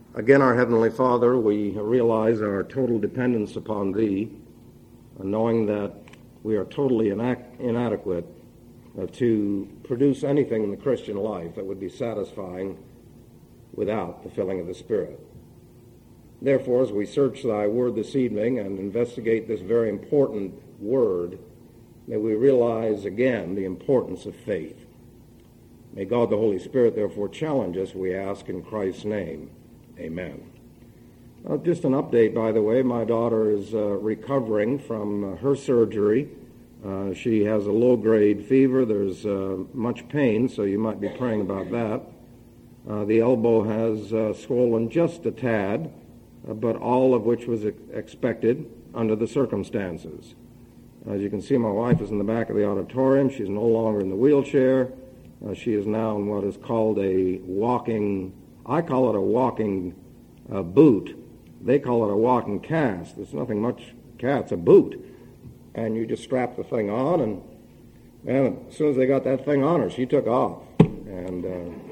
Again, our Heavenly Father, we realize our total dependence upon Thee, knowing that we are totally inadequate to produce anything in the Christian life that would be satisfying without the filling of the Spirit. Therefore, as we search Thy Word this evening and investigate this very important Word, may we realize again the importance of faith. May God the Holy Spirit therefore challenge us, we ask in Christ's name. Amen. Just an update, by the way. My daughter is recovering from her surgery. She has a low-grade fever. There's much pain, so you might be praying about that. The elbow has swollen just a tad, but all of which was expected under the circumstances. As you can see, my wife is in the back of the auditorium. She's no longer in the wheelchair. She is now in what is called a walking, I call it a walking boot. They call it a walking cast. It's nothing much, it's a boot. And you just strap the thing on, and man, as soon as they got that thing on her, she took off. And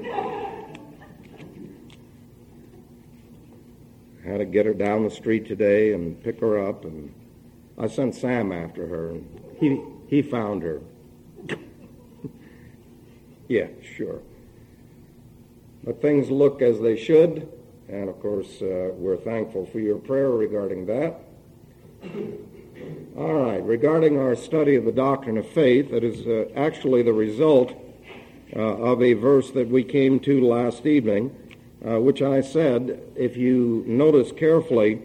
had to get her down the street today and pick her up, and I sent Sam after her, and he found her. Yeah, sure. But things look as they should, and of course we're thankful for your prayer regarding that. All right, regarding our study of the doctrine of faith, that is actually the result of a verse that we came to last evening, which I said, if you notice carefully,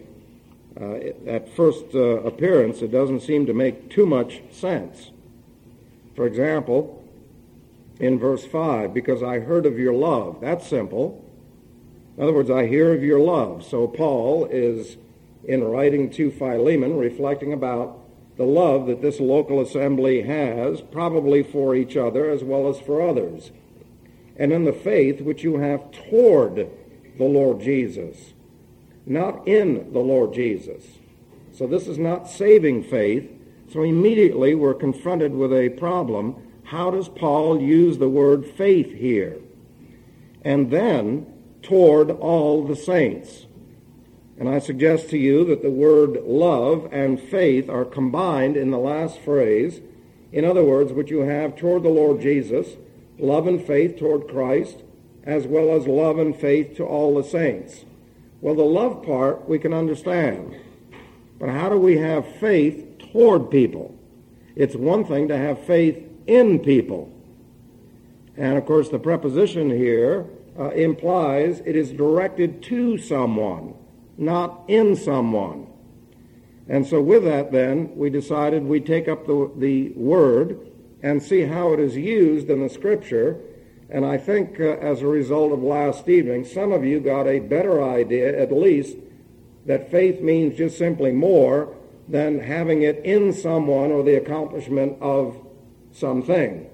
at first appearance, it doesn't seem to make too much sense. For example, in verse 5, because I heard of your love. That's simple. In other words, I hear of your love. So Paul is, in writing to Philemon, reflecting about the love that this local assembly has, probably for each other as well as for others, and in the faith which you have toward the Lord Jesus, not in the Lord Jesus. So this is not saving faith. So immediately we're confronted with a problem. How does Paul use the word faith here? And then, toward all the saints. And I suggest to you that the word love and faith are combined in the last phrase. In other words, what you have toward the Lord Jesus, love and faith toward Christ, as well as love and faith to all the saints. Well, the love part we can understand. But how do we have faith toward people? It's one thing to have faith in people. And of course the preposition here implies it is directed to someone, not in someone. And so with that then, we decided we'd take up the word and see how it is used in the Scripture. And I think as a result of last evening, some of you got a better idea, at least, that faith means just simply more than having it in someone or the accomplishment of something.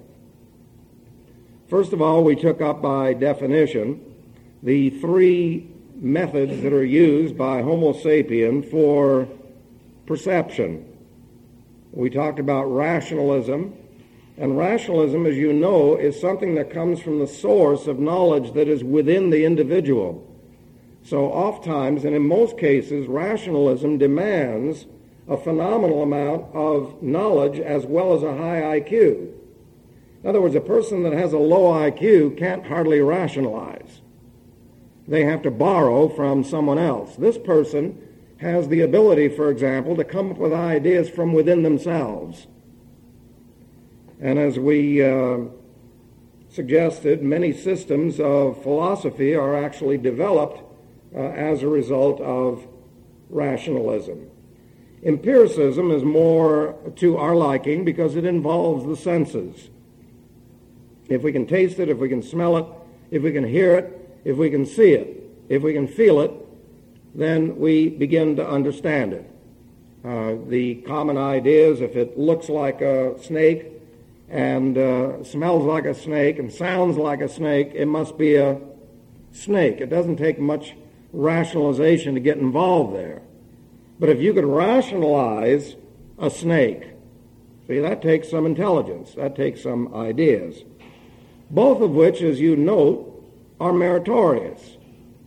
First of all, we took up by definition the three methods that are used by Homo sapien for perception. We talked about rationalism, and rationalism, as you know, is something that comes from the source of knowledge that is within the individual. So oftentimes, and in most cases, rationalism demands a phenomenal amount of knowledge as well as a high IQ. In other words, a person that has a low IQ can't hardly rationalize. They have to borrow from someone else. This person has the ability, for example, to come up with ideas from within themselves. And as we suggested, many systems of philosophy are actually developed as a result of rationalism. Empiricism is more to our liking because it involves the senses. If we can taste it, if we can smell it, if we can hear it, if we can see it, if we can feel it, then we begin to understand it. The common idea is if it looks like a snake and smells like a snake and sounds like a snake, it must be a snake. It doesn't take much rationalization to get involved there. But if you could rationalize a snake, see, that takes some intelligence. That takes some ideas. Both of which, as you note, are meritorious.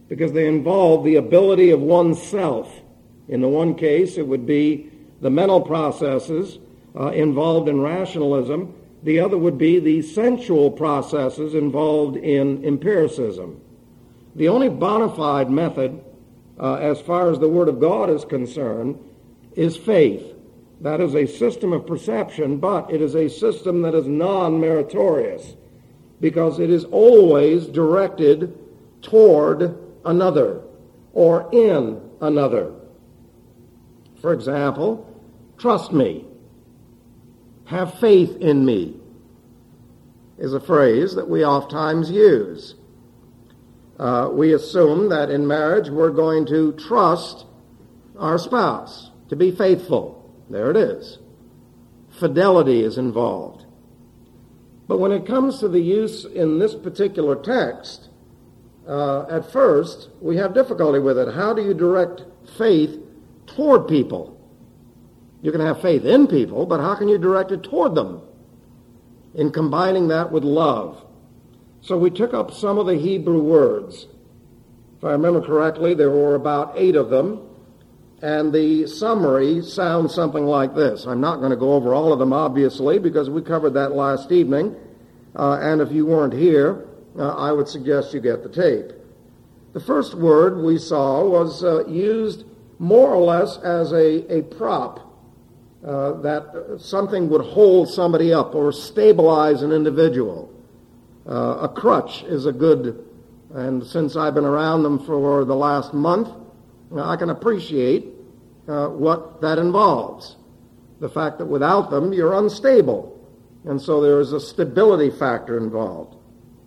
because they involve the ability of oneself. In the one case, it would be the mental processes involved in rationalism. The other would be the sensual processes involved in empiricism. The only bona fide method, as far as the Word of God is concerned, is faith. That is a system of perception, but it is a system that is non-meritorious because it is always directed toward another or in another. For example, trust me, have faith in me is a phrase that we oftentimes use. We assume that in marriage we're going to trust our spouse to be faithful. There it is. Fidelity is involved. But when it comes to the use in this particular text, at first we have difficulty with it. How do you direct faith toward people? You can have faith in people, but how can you direct it toward them? In combining that with love. So we took up some of the Hebrew words. If I remember correctly, there were about 8 of them. And the summary sounds something like this. I'm not going to go over all of them, obviously, because we covered that last evening. And if you weren't here, I would suggest you get the tape. The first word we saw was used more or less as a prop, that something would hold somebody up or stabilize an individual. A crutch is a good, and since I've been around them for the last month, I can appreciate what that involves. The fact that without them, you're unstable. And so there is a stability factor involved.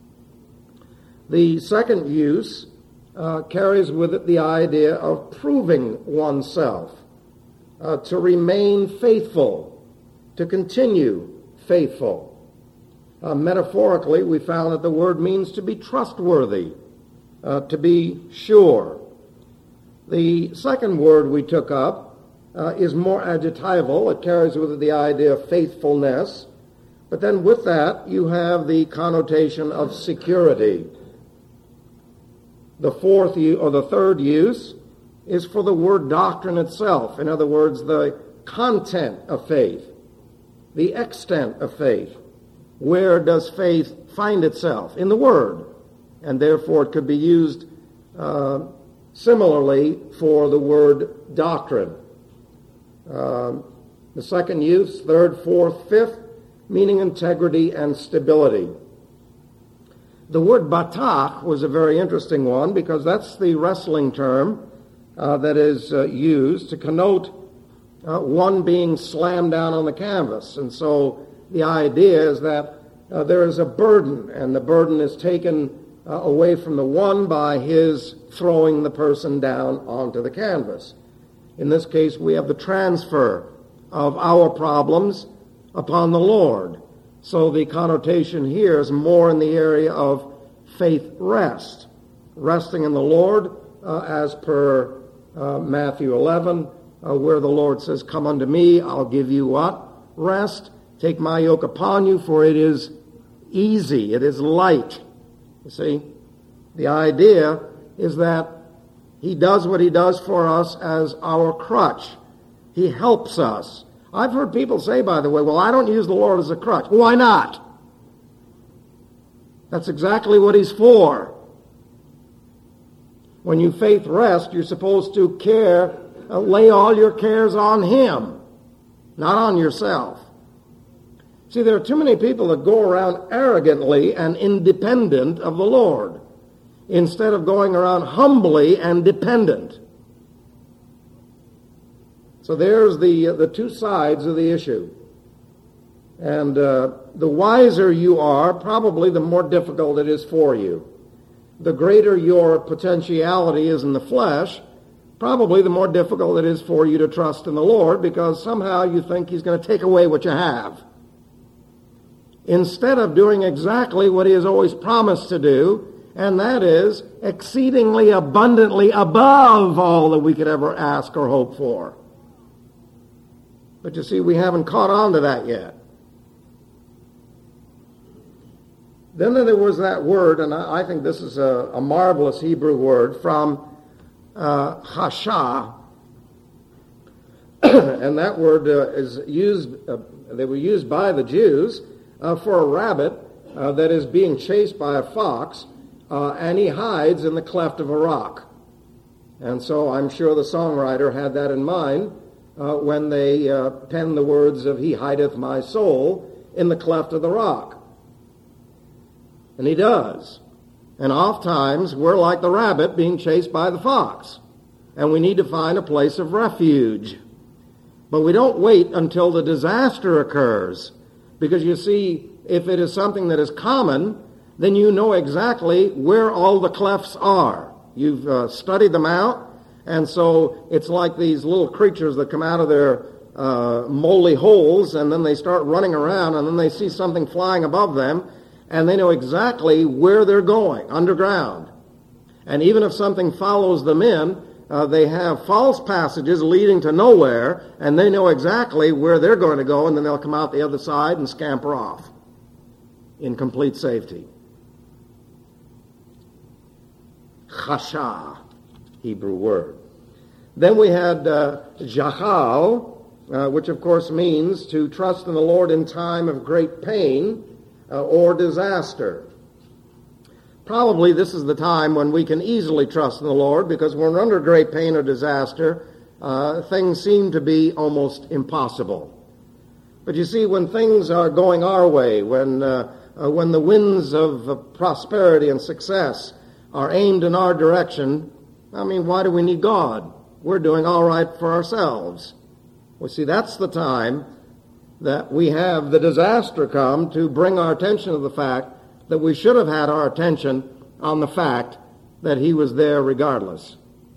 The second use carries with it the idea of proving oneself, to remain faithful, to continue faithful. Metaphorically, we found that the word means to be trustworthy, to be sure. The second word we took up is more adjectival. It carries with it the idea of faithfulness. But then with that, you have the connotation of security. The third use is for the word doctrine itself. In other words, the content of faith, the extent of faith. Where does faith find itself? In the Word. And therefore it could be used similarly for the word doctrine. The second use, third, fourth, fifth, meaning integrity and stability. The word batach was a very interesting one because that's the wrestling term that is used to connote one being slammed down on the canvas. And so the idea is that there is a burden, and the burden is taken away from the one by his throwing the person down onto the canvas. In this case, we have the transfer of our problems upon the Lord. So the connotation here is more in the area of faith rest, resting in the Lord as per Matthew 11, where the Lord says, "Come unto me, I'll give you" what? Rest. "Take my yoke upon you, for it is easy, it is light." You see, the idea is that he does what he does for us as our crutch. He helps us. I've heard people say, by the way, well, I don't use the Lord as a crutch. Why not? That's exactly what he's for. When you faith rest, you're supposed to lay all your cares on him, not on yourself. See, there are too many people that go around arrogantly and independent of the Lord, instead of going around humbly and dependent. So there's the two sides of the issue. And the wiser you are, probably the more difficult it is for you. The greater your potentiality is in the flesh, probably the more difficult it is for you to trust in the Lord, because somehow you think he's going to take away what you have. Instead of doing exactly what he has always promised to do, and that is exceedingly abundantly above all that we could ever ask or hope for. But you see, we haven't caught on to that yet. Then there was that word, and I think this is a marvelous Hebrew word, from chasha. And that word is used, they were used by the Jews for a rabbit that is being chased by a fox, and he hides in the cleft of a rock. And so I'm sure the songwriter had that in mind when they penned the words of "He hideth my soul in the cleft of the rock." And he does. And oftentimes we're like the rabbit being chased by the fox, and we need to find a place of refuge. But we don't wait until the disaster occurs, because you see, if it is something that is common, then you know exactly where all the clefts are. You've studied them out, and so it's like these little creatures that come out of their moldy holes, and then they start running around, and then they see something flying above them, and they know exactly where they're going, underground. And even if something follows them in, they have false passages leading to nowhere, and they know exactly where they're going to go, and then they'll come out the other side and scamper off in complete safety. Chasha, Hebrew word. Then we had jachal, which of course means to trust in the Lord in time of great pain or disaster. Probably this is the time when we can easily trust in the Lord, because when we're under great pain or disaster, things seem to be almost impossible. But you see, when things are going our way, when the winds of prosperity and success are aimed in our direction, I mean, why do we need God? We're doing all right for ourselves. Well, see, that's the time that we have the disaster come to bring our attention to the fact that we should have had our attention on the fact that he was there regardless.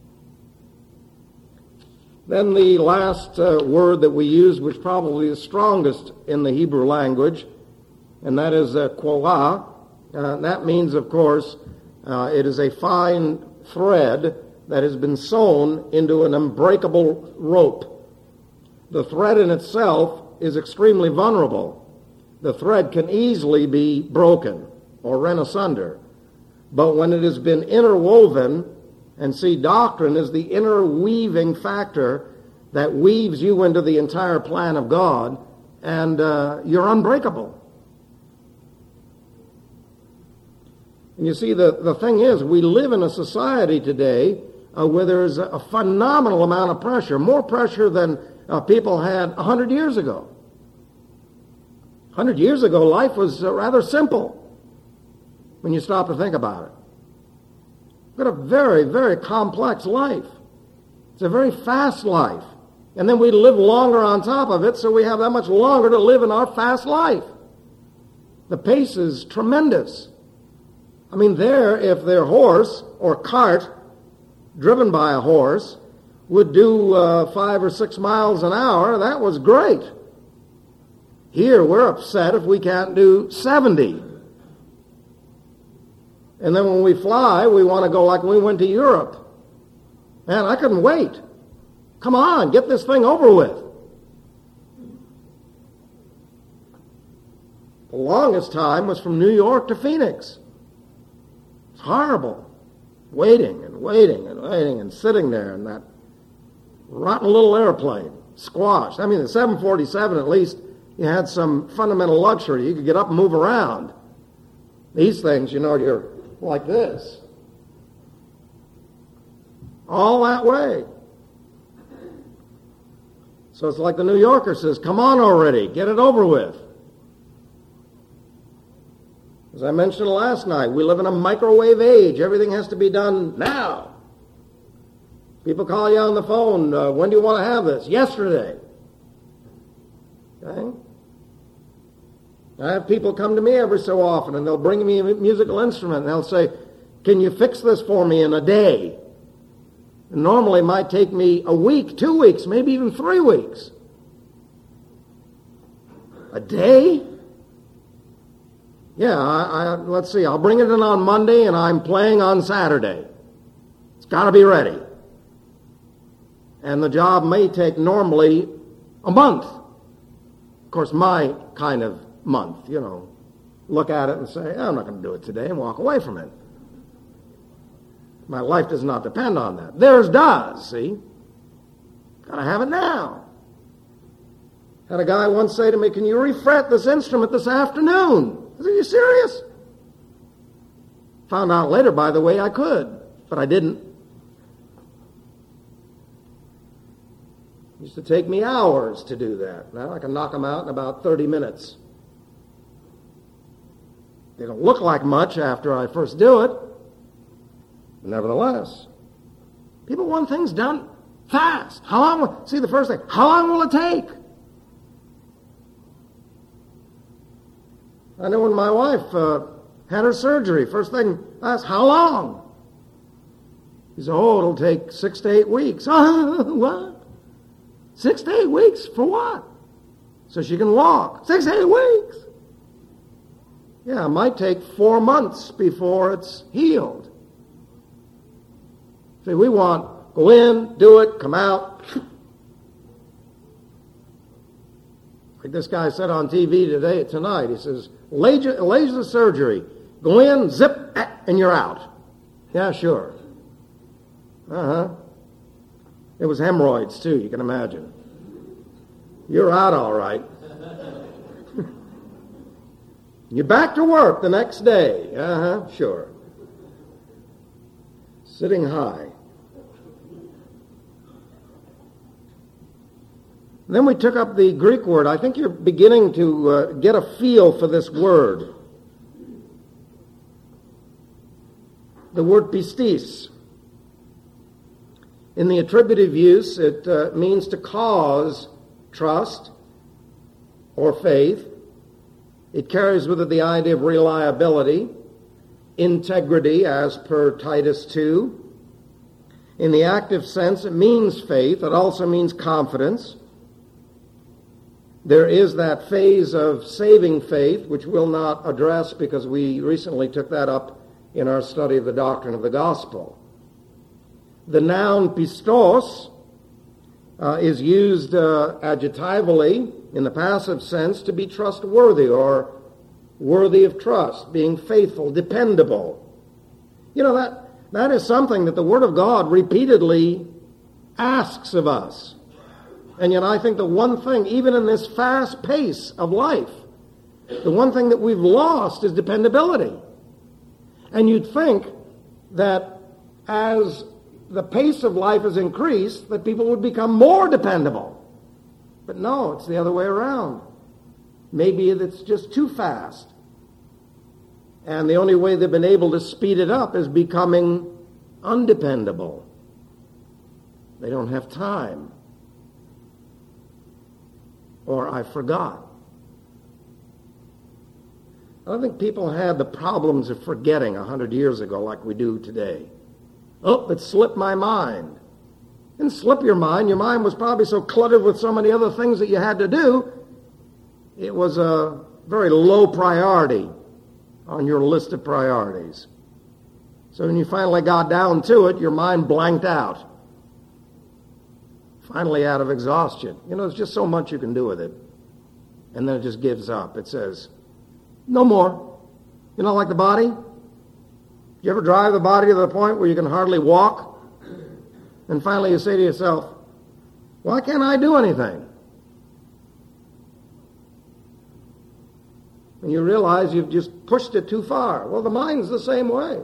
Then the last word that we use, which probably is strongest in the Hebrew language, and that is koah. That means, of course, it is a fine thread that has been sewn into an unbreakable rope. The thread in itself is extremely vulnerable. The thread can easily be broken or rent asunder. But when it has been interwoven, and see, doctrine is the interweaving factor that weaves you into the entire plan of God, and you're unbreakable. And you see, the thing is, we live in a society today where there's a phenomenal amount of pressure, more pressure than people had 100 years ago. 100 years ago, life was rather simple when you stop to think about it. We've got a very, very complex life. It's a very fast life. And then we live longer on top of it, so we have that much longer to live in our fast life. The pace is tremendous. I mean, if their horse or cart, driven by a horse, would do 5 or 6 miles an hour, that was great. Here, we're upset if we can't do 70. And then when we fly, we want to go like we went to Europe. Man, I couldn't wait. Come on, get this thing over with. The longest time was from New York to Phoenix. It's horrible. Waiting and waiting and waiting and sitting there in that rotten little airplane, squashed. I mean, the 747, at least, you had some fundamental luxury. You could get up and move around. These things, you're like this. All that way. So it's like the New Yorker says, come on already, get it over with. As I mentioned last night, we live in a microwave age. Everything has to be done now. People call you on the phone, when do you want to have this? Yesterday. Okay? I have people come to me every so often, and they'll bring me a musical instrument, and they'll say, can you fix this for me in a day? And normally it might take me a week, 2 weeks, maybe even 3 weeks. A day? Yeah, let's see, I'll bring it in on Monday, and I'm playing on Saturday. It's got to be ready. And the job may take normally a month. Of course, my kind of month, look at it and say, I'm not going to do it today, and walk away from it. My life does not depend on that. Theirs does, see? Got to have it now. Had a guy once say to me, can you refret this instrument this afternoon? I said, are you serious? Found out later, by the way, I could, but I didn't. It used to take me hours to do that. Now I can knock them out in about 30 minutes. They don't look like much after I first do it. Nevertheless, people want things done fast. How long? See, the first thing, how long will it take? I know when my wife had her surgery, first thing I asked, how long? He said, oh, it'll take 6 to 8 weeks. What? 6 to 8 weeks? For what? So she can walk. 6 to 8 weeks? Yeah, it might take 4 months before it's healed. See, we want, go in, do it, come out. Like this guy said on TV tonight, he says, laser surgery. Go in, zip, and you're out. Yeah, sure. It was hemorrhoids, too, you can imagine. You're out all right. You're back to work the next day. Sure. Sitting high. Then we took up the Greek word. I think you're beginning to get a feel for this word. The word pistis. In the attributive use, it means to cause trust or faith. It carries with it the idea of reliability, integrity, as per Titus 2. In the active sense, it means faith. It also means confidence. There is that phase of saving faith, which we'll not address because we recently took that up in our study of the doctrine of the gospel. The noun pistos is used adjectively in the passive sense to be trustworthy or worthy of trust, being faithful, dependable. You know, that is something that the Word of God repeatedly asks of us. And yet I think the one thing, even in this fast pace of life, the one thing that we've lost is dependability. And you'd think that as the pace of life has increased, that people would become more dependable. But no, it's the other way around. Maybe it's just too fast. And the only way they've been able to speed it up is becoming undependable. They don't have time. Or I forgot. I don't think people had the problems of forgetting 100 years ago like we do today. Oh, it slipped my mind. It didn't slip your mind. Your mind was probably so cluttered with so many other things that you had to do. It was a very low priority on your list of priorities. So when you finally got down to it, your mind blanked out. Finally out of exhaustion. You know, there's just so much you can do with it. And then it just gives up. It says, no more. You know, like the body? You ever drive the body to the point where you can hardly walk? And finally you say to yourself, why can't I do anything? And you realize you've just pushed it too far. Well, the mind's the same way.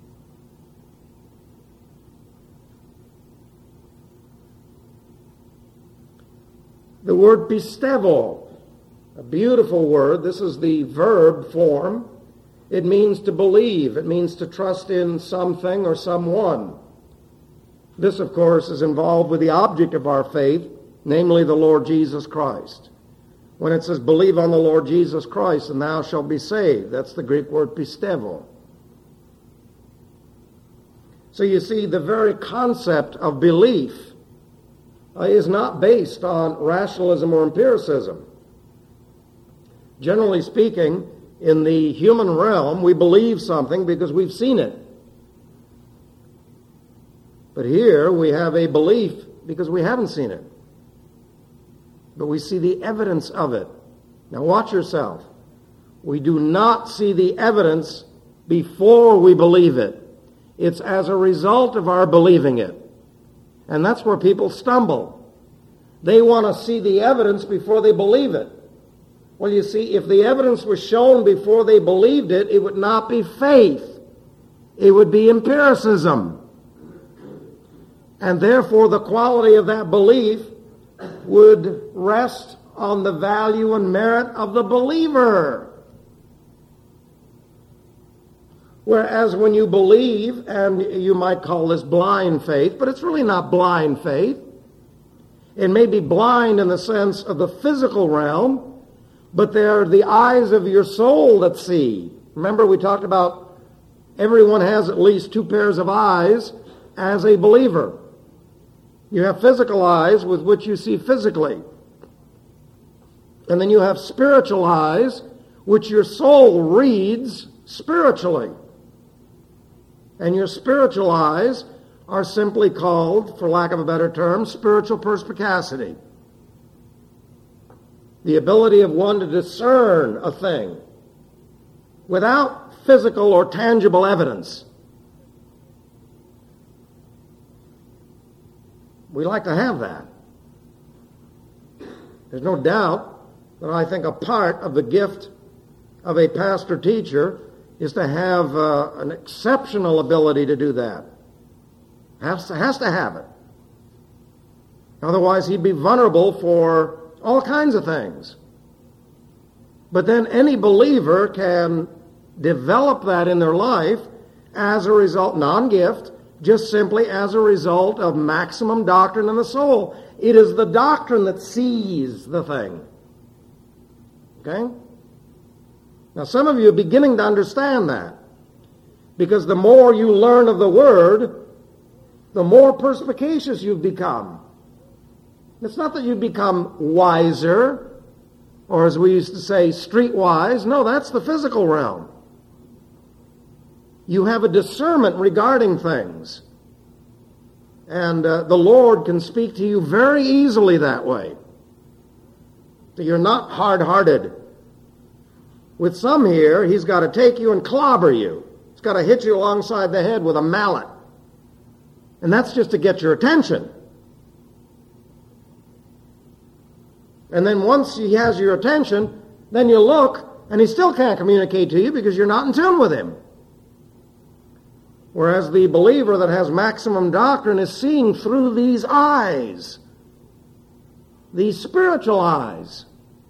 The word pistevo, a beautiful word. This is the verb form. It means to believe. It means to trust in something or someone. This, of course, is involved with the object of our faith, namely the Lord Jesus Christ. When it says, believe on the Lord Jesus Christ and thou shalt be saved, that's the Greek word pistevo. So you see, the very concept of belief is not based on rationalism or empiricism. Generally speaking, in the human realm, we believe something because we've seen it. But here we have a belief because we haven't seen it. But we see the evidence of it. Now watch yourself. We do not see the evidence before we believe it. It's as a result of our believing it. And that's where people stumble. They want to see the evidence before they believe it. Well, you see, if the evidence was shown before they believed it, it would not be faith. It would be empiricism. And therefore, the quality of that belief would rest on the value and merit of the believer. Whereas when you believe, and you might call this blind faith, but it's really not blind faith. It may be blind in the sense of the physical realm, but they're the eyes of your soul that see. Remember, we talked about everyone has at least two pairs of eyes as a believer. You have physical eyes with which you see physically. And then you have spiritual eyes, which your soul reads spiritually. And your spiritual eyes are simply called, for lack of a better term, spiritual perspicacity. The ability of one to discern a thing without physical or tangible evidence. We like to have that. There's no doubt that I think a part of the gift of a pastor-teacher is to have an exceptional ability to do that. Has to have it. Otherwise, he'd be vulnerable for all kinds of things. But then any believer can develop that in their life as a result, non-gift, just simply as a result of maximum doctrine in the soul. It is the doctrine that sees the thing. Okay? Now, some of you are beginning to understand that, because the more you learn of the Word, the more perspicacious you've become. It's not that you become wiser, or as we used to say, streetwise. No, that's the physical realm. You have a discernment regarding things. And the Lord can speak to you very easily that way. So you're not hard-hearted. With some here, he's got to take you and clobber you. He's got to hit you alongside the head with a mallet. And that's just to get your attention. And then once he has your attention, then you look, and he still can't communicate to you because you're not in tune with him. Whereas the believer that has maximum doctrine is seeing through these eyes, these spiritual eyes.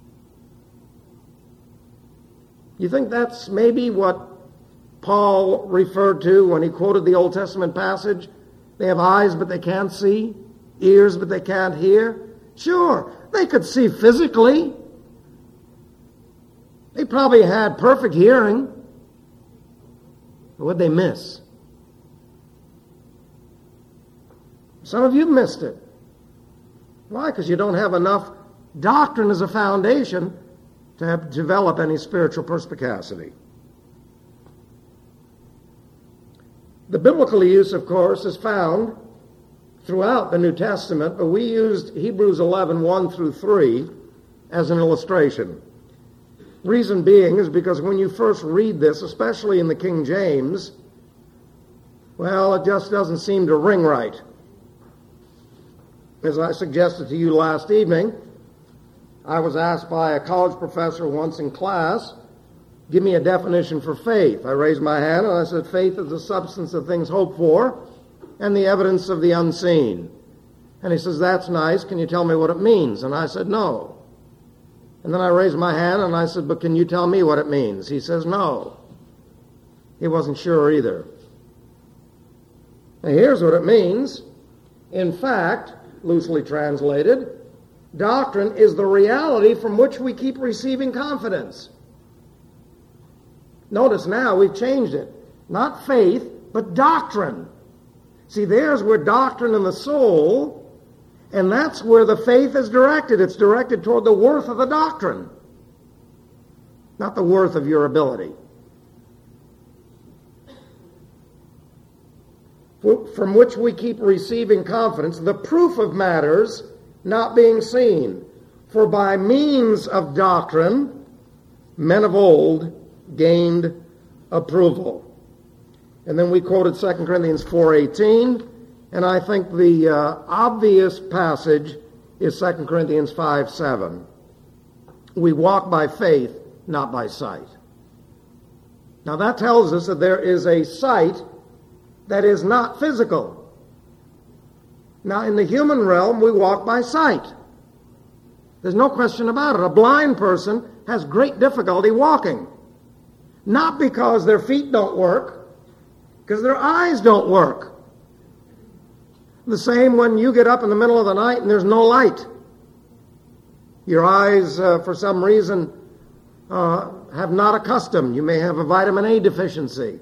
You think that's maybe what Paul referred to when he quoted the Old Testament passage? They have eyes, but they can't see. Ears, but they can't hear. Sure, they could see physically. They probably had perfect hearing. But what'd they miss? Some of you missed it. Why? Because you don't have enough doctrine as a foundation to develop any spiritual perspicacity. The biblical use, of course, is found throughout the New Testament, but we used Hebrews 11, 1 through 3 as an illustration. Reason being is because when you first read this, especially in the King James, well, it just doesn't seem to ring right. As I suggested to you last evening, I was asked by a college professor once in class, give me a definition for faith. I raised my hand and I said, faith is the substance of things hoped for and the evidence of the unseen. And he says, that's nice. Can you tell me what it means? And I said, no. And then I raised my hand and I said, but can you tell me what it means? He says, no. He wasn't sure either. Now here's what it means. In fact, loosely translated, doctrine is the reality from which we keep receiving confidence. Notice now we've changed it. Not faith, but doctrine. See, there's where doctrine in the soul, and that's where the faith is directed. It's directed toward the worth of the doctrine, not the worth of your ability. From which we keep receiving confidence, the proof of matters not being seen. For by means of doctrine, men of old gained approval. And then we quoted 2 Corinthians 4:18, and I think the obvious passage is 2 Corinthians 5:7. We walk by faith, not by sight. Now that tells us that there is a sight that is not physical. Now in the human realm, we walk by sight. There's no question about it. A blind person has great difficulty walking. Not because their feet don't work, because their eyes don't work. The same when you get up in the middle of the night and there's no light. Your eyes, for some reason, have not accustomed. You may have a vitamin A deficiency.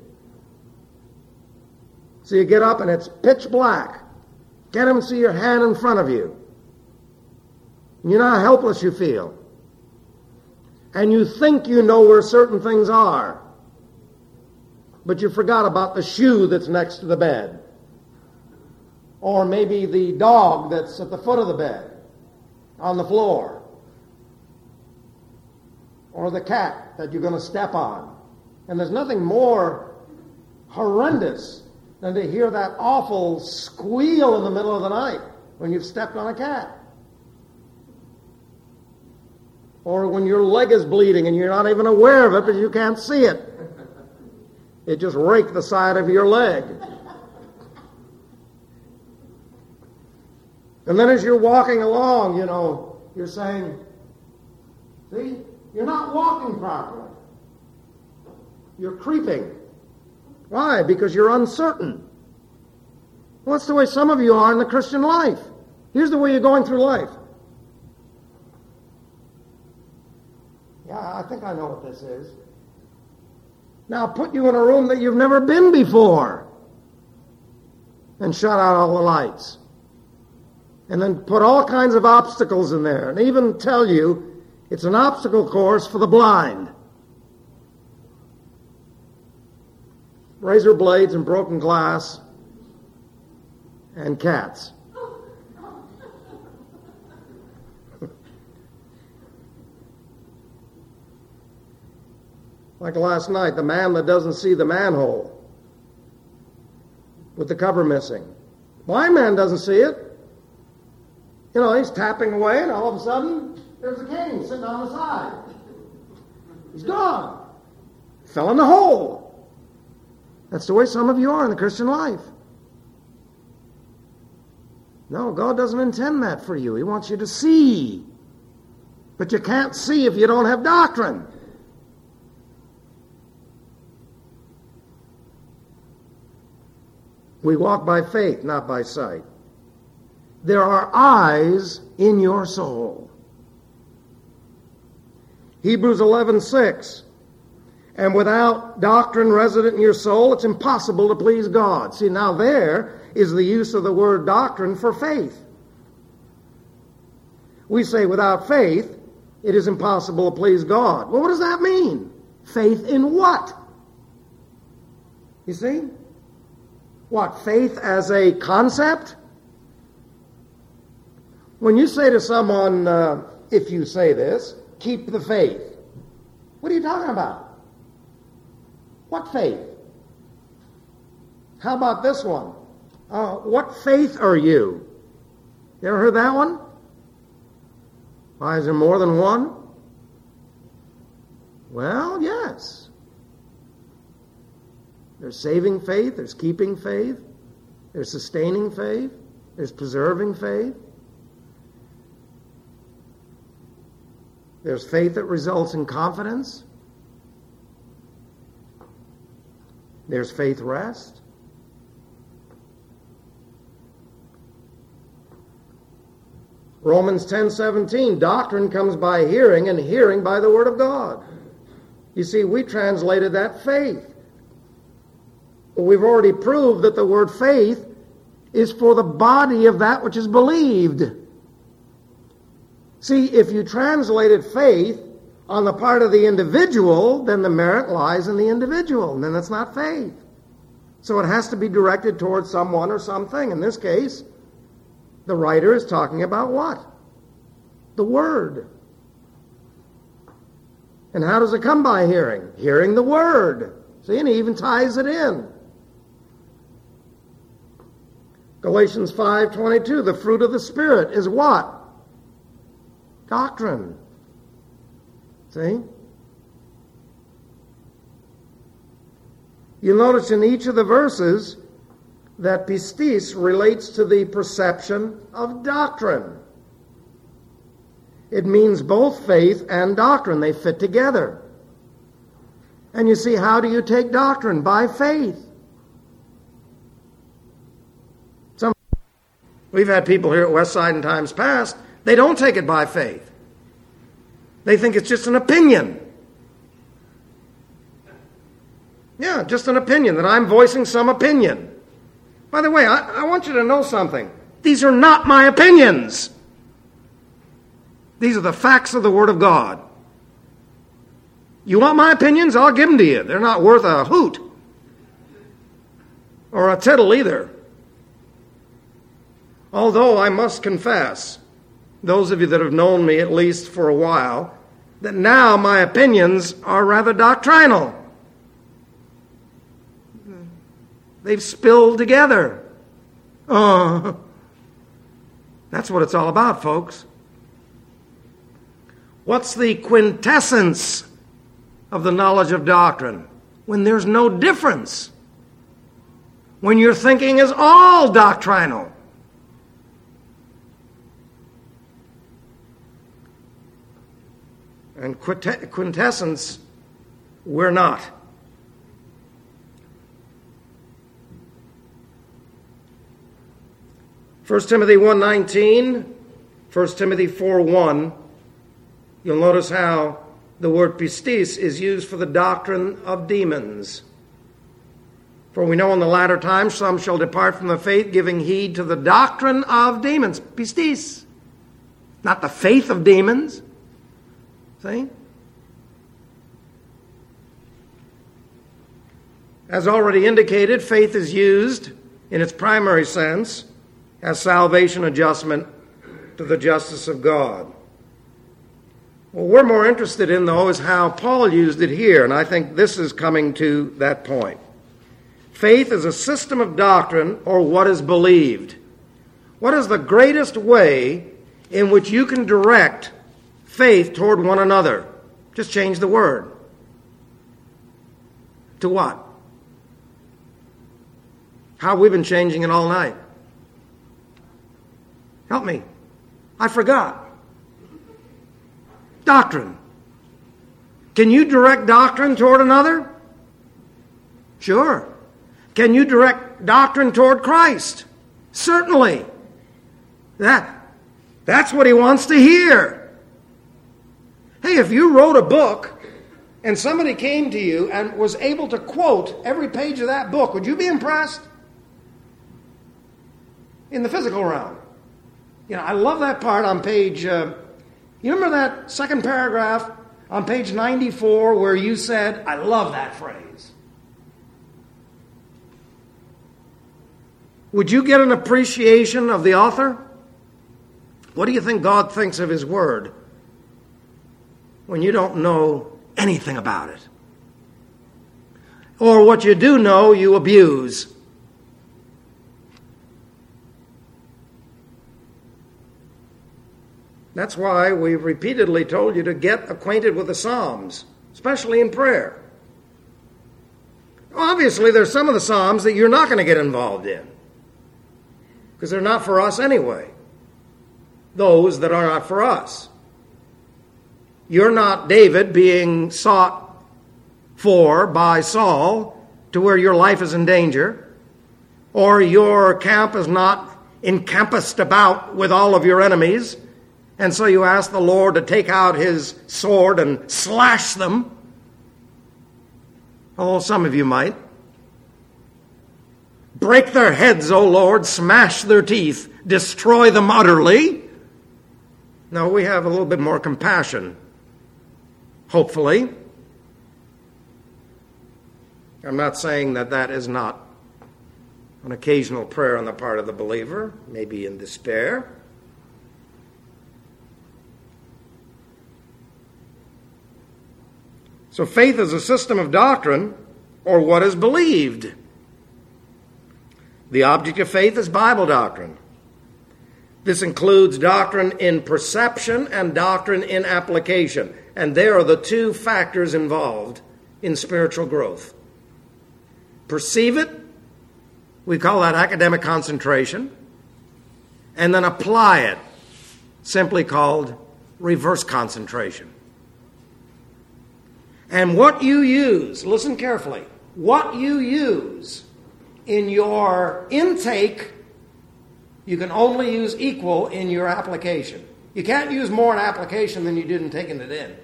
So you get up and it's pitch black. Can't even see your hand in front of you. You know how helpless you feel. And you think you know where certain things are. But you forgot about the shoe that's next to the bed. Or maybe the dog that's at the foot of the bed, on the floor. Or the cat that you're going to step on. And there's nothing more horrendous than to hear that awful squeal in the middle of the night when you've stepped on a cat. Or when your leg is bleeding and you're not even aware of it because you can't see it. It just raked the side of your leg. And then as you're walking along, you're saying, see, you're not walking properly. You're creeping. Why? Because you're uncertain. Well, that's the way some of you are in the Christian life. Here's the way you're going through life. Yeah, I think I know what this is. Now put you in a room that you've never been before and shut out all the lights. And then put all kinds of obstacles in there and even tell you it's an obstacle course for the blind. Razor blades and broken glass and cats. Like last night, the man that doesn't see the manhole with the cover missing. Blind man doesn't see it. He's tapping away and all of a sudden there's a cane sitting on the side. He's gone. Fell in the hole. That's the way some of you are in the Christian life. No, God doesn't intend that for you. He wants you to see. But you can't see if you don't have doctrine. We walk by faith, not by sight. There are eyes in your soul. Hebrews 11:6. And without doctrine resident in your soul, it's impossible to please God. See, now there is the use of the word doctrine for faith. We say without faith, it is impossible to please God. Well, what does that mean? Faith in what? You see? What, faith as a concept? When you say to someone, if you say this, keep the faith, what are you talking about? What faith? How about this one? What faith are you? You ever heard that one? Why, is there more than one? Well, yes. There's saving faith, there's keeping faith, there's sustaining faith, there's preserving faith. There's faith that results in confidence. There's faith rest. Romans 10:17, doctrine comes by hearing, and hearing by the word of God. You see, we translated that faith. But we've already proved that the word faith is for the body of that which is believed. See, if you translated faith on the part of the individual, then the merit lies in the individual, and then that's not faith. So it has to be directed towards someone or something. In this case, the writer is talking about what? The Word. And how does it come by hearing? Hearing the Word. See, and he even ties it in. Galatians 5:22, the fruit of the Spirit is what? Doctrine. See? You'll notice in each of the verses that pistis relates to the perception of doctrine. It means both faith and doctrine. They fit together. And you see, how do you take doctrine? By faith. We've had people here at Westside in times past, they don't take it by faith. They think it's just an opinion. Yeah, just an opinion, that I'm voicing some opinion. By the way, I want you to know something. These are not my opinions. These are the facts of the Word of God. You want my opinions? I'll give them to you. They're not worth a hoot. Or a tittle either. Although I must confess, those of you that have known me at least for a while, that now my opinions are rather doctrinal. They've spilled together. That's what it's all about, folks. What's the quintessence of the knowledge of doctrine? When there's no difference. When your thinking is all doctrinal. And quintessence, we're not. First Timothy 1:19, 1 Timothy 4:1, you'll notice how the word pistis is used for the doctrine of demons. For we know in the latter times some shall depart from the faith, giving heed to the doctrine of demons. Pistis. Not the faith of demons. See? As already indicated, faith is used in its primary sense as salvation adjustment to the justice of God. What we're more interested in, though, is how Paul used it here, and I think this is coming to that point. Faith is a system of doctrine, or what is believed. What is the greatest way in which you can direct faith toward one another? Just change the word. To what? How we've been changing it all night. Help me. I forgot. Doctrine. Can you direct doctrine toward another? Sure. Can you direct doctrine toward Christ? Certainly. That's what he wants to hear. Hey, if you wrote a book and somebody came to you and was able to quote every page of that book, would you be impressed? In the physical realm. You know, I love that part on page, you remember that second paragraph on page 94 where you said, I love that phrase. Would you get an appreciation of the author? What do you think God thinks of his word when you don't know anything about it? Or what you do know, you abuse. That's why we've repeatedly told you to get acquainted with the Psalms, especially in prayer. Obviously, there's some of the Psalms that you're not going to get involved in, because they're not for us anyway. Those that are not for us. You're not David being sought for by Saul to where your life is in danger, or your camp is not encompassed about with all of your enemies, and so you ask the Lord to take out his sword and slash them. Oh, some of you might. Break their heads, O Lord, smash their teeth, destroy them utterly. No, we have a little bit more compassion, hopefully. I'm not saying that that is not an occasional prayer on the part of the believer, maybe in despair. So faith is a system of doctrine, or what is believed. The object of faith is Bible doctrine. This includes doctrine in perception and doctrine in application. And there are the two factors involved in spiritual growth. Perceive it, we call that academic concentration, and then apply it, simply called reverse concentration. And what you use, listen carefully, what you use in your intake, you can only use equal in your application. You can't use more in application than you did in taking it in.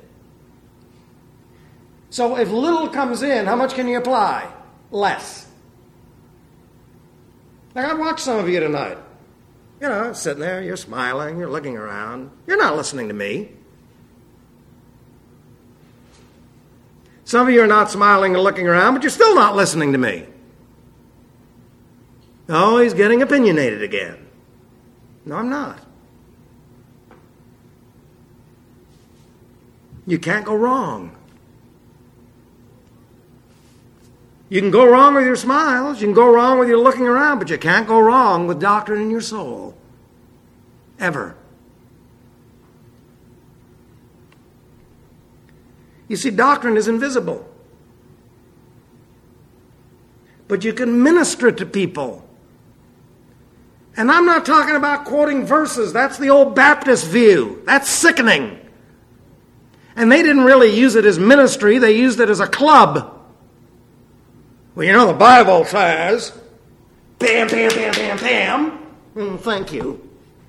So if little comes in, how much can you apply? Less. Like I watched some of you tonight. You know, sitting there, you're smiling, you're looking around. You're not listening to me. Some of you are not smiling and looking around, but you're still not listening to me. Oh, he's getting opinionated again. No, I'm not. You can't go wrong. You can go wrong with your smiles, you can go wrong with your looking around, but you can't go wrong with doctrine in your soul. Ever. You see, doctrine is invisible. But you can minister it to people. And I'm not talking about quoting verses. That's the old Baptist view. That's sickening. And they didn't really use it as ministry. They used it as a club. Well, you know, the Bible says, bam, bam, bam, bam, bam. Thank you.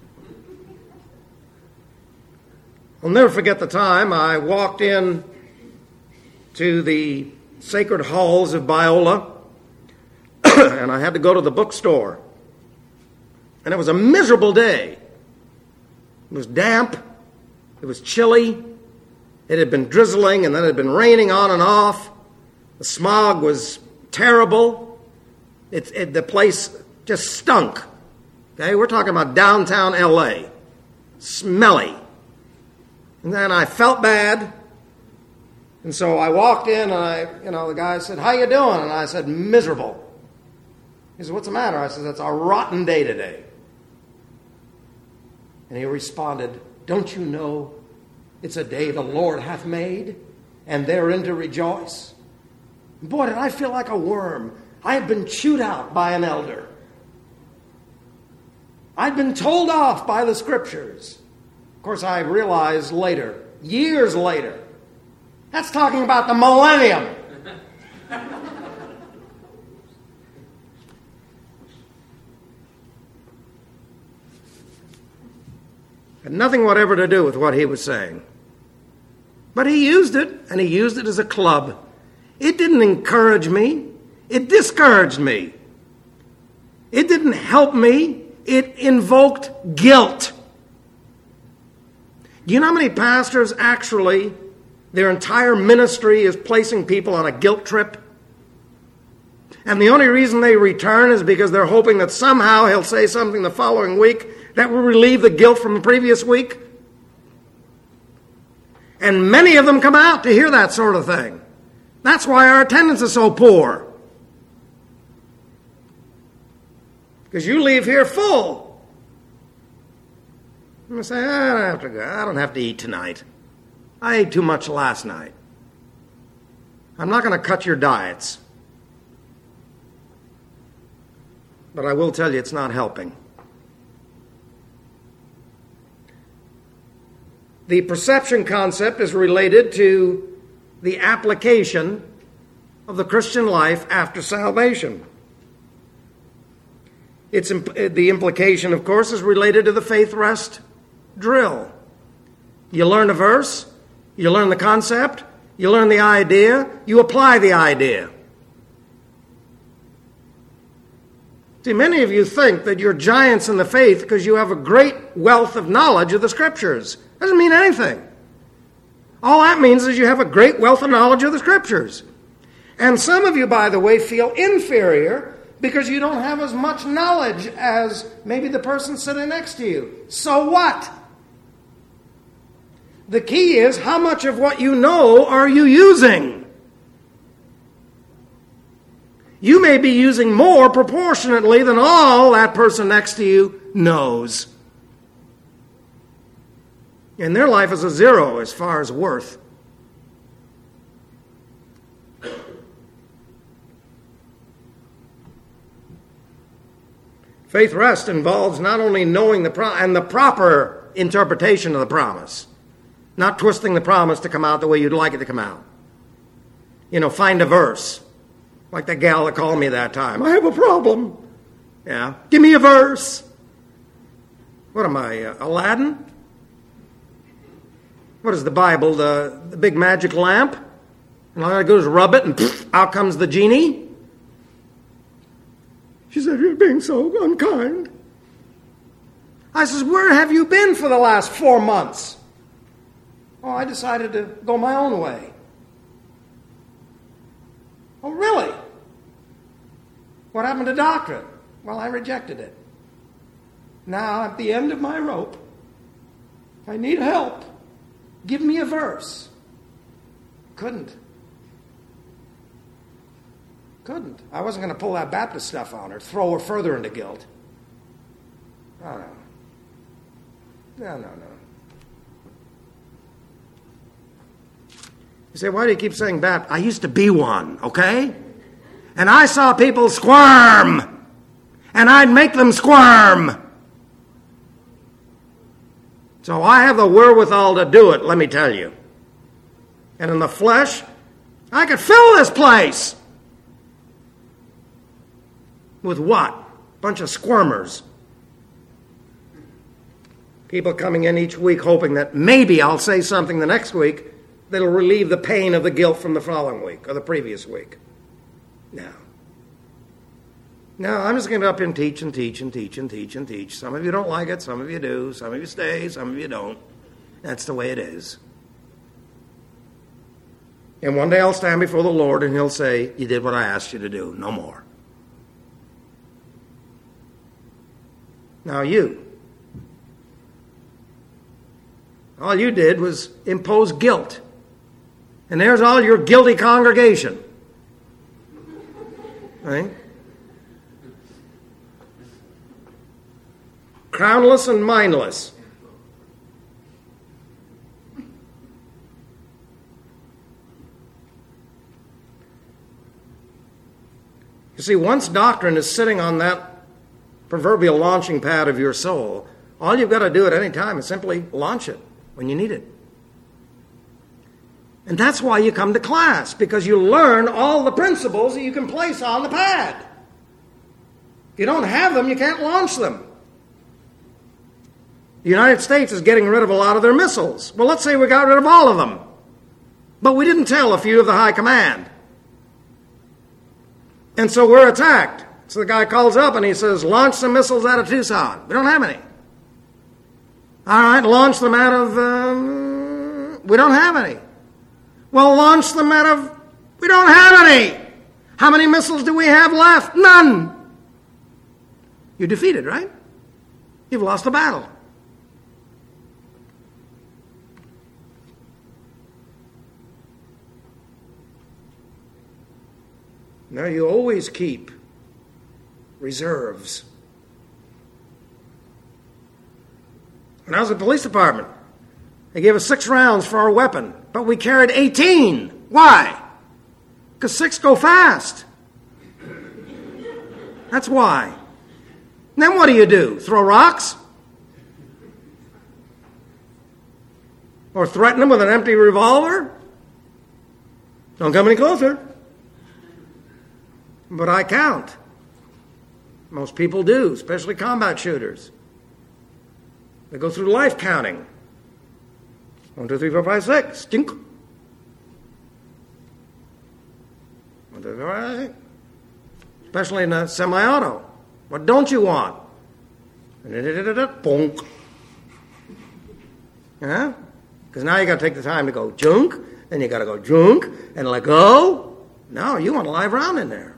I'll never forget the time I walked in to the sacred halls of Biola, and I had to go to the bookstore. And it was a miserable day. It was damp. It was chilly. It had been drizzling, and then it had been raining on and off. The smog was terrible. The place just stunk. Okay, we're talking about downtown L.A. Smelly. And then I felt bad. And so I walked in, and the guy said, "How you doing?" And I said, "Miserable." He said, "What's the matter?" I said, "It's a rotten day today." And he responded, "Don't you know it's a day the Lord hath made, and therein to rejoice?" Boy, did I feel like a worm. I had been chewed out by an elder. I'd been told off by the Scriptures. Of course, I realized later, years later, that's talking about the millennium. Had nothing whatever to do with what he was saying. But he used it, and he used it as a club. It didn't encourage me. It discouraged me. It didn't help me. It invoked guilt. Do you know how many pastors actually, their entire ministry is placing people on a guilt trip? And the only reason they return is because they're hoping that somehow he'll say something the following week that will relieve the guilt from the previous week. And many of them come out to hear that sort of thing. That's why our attendance is so poor. Because you leave here full. And you say, I don't have to go. I don't have to eat tonight. I ate too much last night. I'm not going to cut your diets. But I will tell you it's not helping. The perception concept is related to the application of the Christian life after salvation. The implication, of course, is related to the faith rest drill. You learn a verse, you learn the concept, you learn the idea, you apply the idea. See, many of you think that you're giants in the faith because you have a great wealth of knowledge of the Scriptures. Doesn't mean anything. All that means is you have a great wealth of knowledge of the Scriptures. And some of you, by the way, feel inferior because you don't have as much knowledge as maybe the person sitting next to you. So what? The key is, how much of what you know are you using? You may be using more proportionately than all that person next to you knows. And their life is a zero as far as worth. Faith rest involves not only knowing and the proper interpretation of the promise, not twisting the promise to come out the way you'd like it to come out. Find a verse. Like that gal that called me that time. I have a problem. Yeah. Give me a verse. What am I, Aladdin? What is the Bible? The big magic lamp? And all I do is rub it and out comes the genie? She said, "You're being so unkind." I says, "Where have you been for the last 4 months?" "Oh, I decided to go my own way." "Oh, really? What happened to doctrine?" "Well, I rejected it. Now, at the end of my rope, I need help. Give me a verse." Couldn't. I wasn't going to pull that Baptist stuff on her, throw her further into guilt. Oh, no. No. You say, "Why do you keep saying Baptist?" I used to be one, okay? And I saw people squirm. And I'd make them squirm. So I have the wherewithal to do it, let me tell you. And in the flesh, I could fill this place. With what? Bunch of squirmers. People coming in each week hoping that maybe I'll say something the next week that'll relieve the pain of the guilt from the following week or the previous week. No, I'm just going to go up and teach and teach and teach and teach and teach. Some of you don't like it, some of you do, some of you stay, some of you don't. That's the way it is. And one day I'll stand before the Lord and He'll say, "You did what I asked you to do, no more." Now all you did was impose guilt. And there's all your guilty congregation. Right? Crownless and mindless. You see, once doctrine is sitting on that proverbial launching pad of your soul, all you've got to do at any time is simply launch it when you need it. And that's why you come to class, because you learn all the principles that you can place on the pad. If you don't have them, you can't launch them. The United States is getting rid of a lot of their missiles. Well, let's say we got rid of all of them. But we didn't tell a few of the high command. And so we're attacked. So the guy calls up and he says, "Launch some missiles out of Tucson." We don't have any. All right, launch them out of... we don't have any. Well, launch them out of... we don't have any. How many missiles do we have left? None. You're defeated, right? You've lost the battle. Now you always keep reserves. When I was at the police department, they gave us 6 rounds for our weapon, but we carried 18. Why? Because 6 go fast. That's why. And then what do? Throw rocks? Or threaten them with an empty revolver? Don't come any closer. But I count. Most people do, especially combat shooters. They go through life counting. 1, 2, 3, 4, 5, 6. Jink. 1, 2, 3, 4, 5, 6. Especially in a semi-auto. What don't you want? Bonk. Yeah? Because now you got to take the time to go junk, then you got to go junk, and let go. No, you want a live round in there.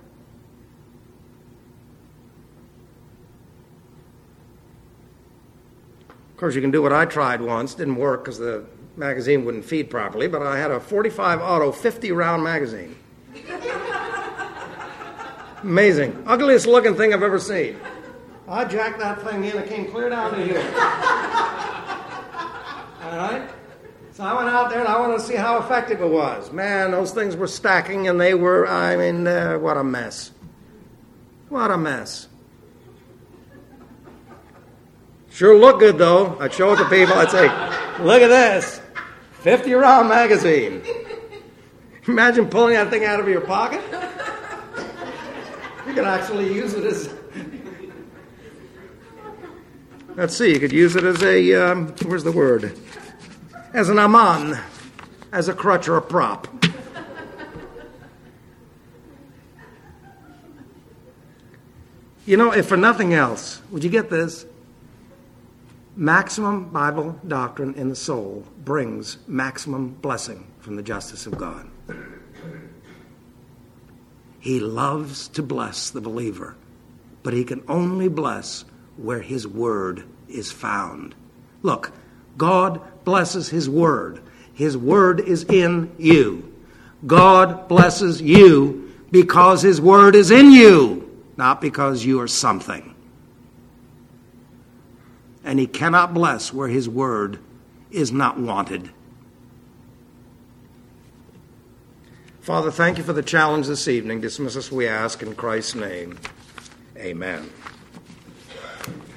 Of course, you can do what I tried once. Didn't work because the magazine wouldn't feed properly, but I had a 45 auto 50-round magazine. Amazing. Ugliest looking thing I've ever seen. I jacked that thing in, it came clear down to here. All right? So I went out there and I wanted to see how effective it was. Man, those things were stacking and they were, what a mess. What a mess. Sure looked good though. I'd show it to people, I'd say, look at this. 50-round magazine. Imagine pulling that thing out of your pocket. You could actually use it as... Let's see, you could use it as a, where's the word? As an aman, as a crutch or a prop. You know, if for nothing else, would you get this? Maximum Bible doctrine in the soul brings maximum blessing from the justice of God. He loves to bless the believer, but he can only bless where his word is found. Look, God blesses his word. His word is in you. God blesses you because his word is in you, not because you are something. And he cannot bless where his word is not wanted. Father, thank you for the challenge this evening. Dismiss us, we ask, in Christ's name. Amen.